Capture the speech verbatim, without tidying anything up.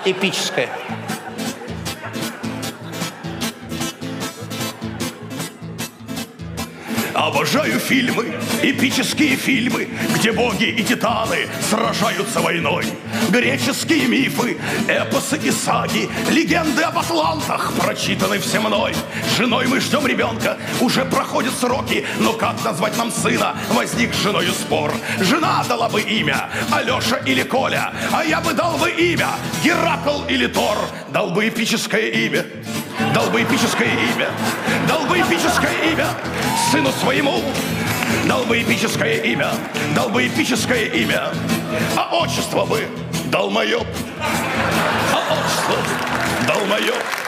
эпическое. Обожаю фильмы, эпические фильмы, где боги и титаны сражаются войной. Греческие мифы, эпосы и саги, легенды об атлантах прочитаны все мной. С женой мы ждем ребенка, уже проходят сроки, но как назвать нам сына, возник с женою спор. Жена дала бы имя Алеша или Коля, а я бы дал бы имя Геракл или Тор. Дал бы эпическое имя, дал бы эпическое имя, дал бы эпическое имя сыну своему, дал бы эпическое имя, дал бы эпическое имя, а отчество бы дал мое, а отчество дал мое.